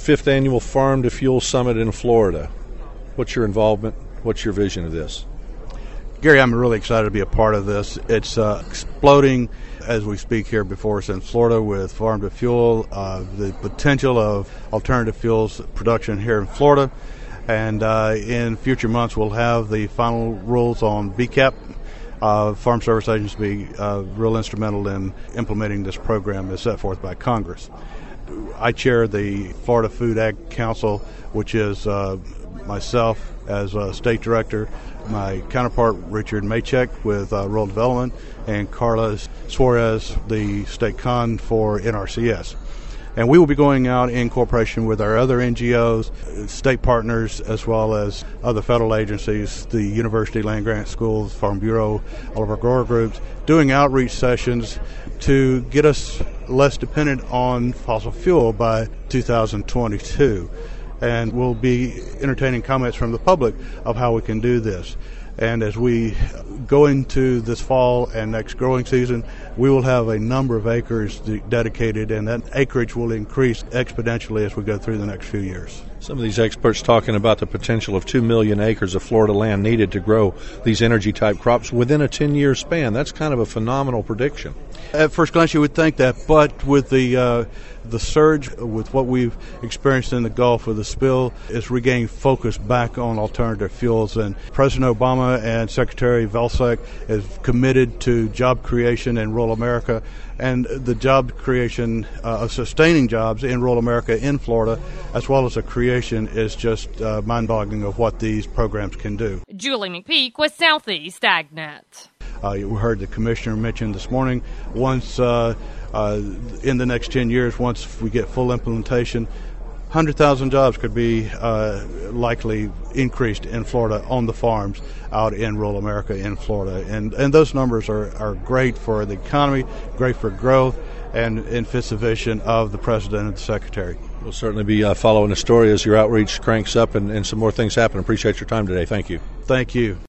5th Annual Farm to Fuel Summit in Florida. What's your involvement? What's your vision of this? Gary, I'm really excited to be a part of this. It's exploding as we speak here before us in Florida with Farm to Fuel, the potential of alternative fuels production here in Florida. And in future months, we'll have the final rules on BCAP. Farm Service Agency will be real instrumental in implementing this program as set forth by Congress. I chair the Florida Food Ag Council, which is myself as state director, my counterpart Richard Maychek with Rural Development, and Carla Suarez, the state con for NRCS. And we will be going out in cooperation with our other NGOs, state partners, as well as other federal agencies, the University Land Grant Schools, Farm Bureau, all of our grower groups, doing outreach sessions to get us less dependent on fossil fuel by 2022. And we'll be entertaining comments from the public of how we can do this. And as we go into this fall and next growing season, we will have a number of acres dedicated, and that acreage will increase exponentially as we go through the next few years. Some of these experts talking about the potential of 2 million acres of Florida land needed to grow these energy-type crops within a 10-year span. That's kind of a phenomenal prediction. At first glance, you would think that, but with the surge, with what we've experienced in the Gulf with the spill, is regaining focus back on alternative fuels. And President Obama and Secretary Vilsack is committed to job creation in rural America, and the job creation of sustaining jobs in rural America in Florida, as well as the creation, is just mind-boggling of what these programs can do. Julie McPeak with Southeast AgNet. You heard the commissioner mention this morning, once in the next 10 years, once we get full implementation, 100,000 jobs could be likely increased in Florida on the farms out in rural America in Florida. And those numbers are great for the economy, great for growth, and fits the vision of the President and the Secretary. We'll certainly be following the story as your outreach cranks up and some more things happen. Appreciate your time today. Thank you. Thank you.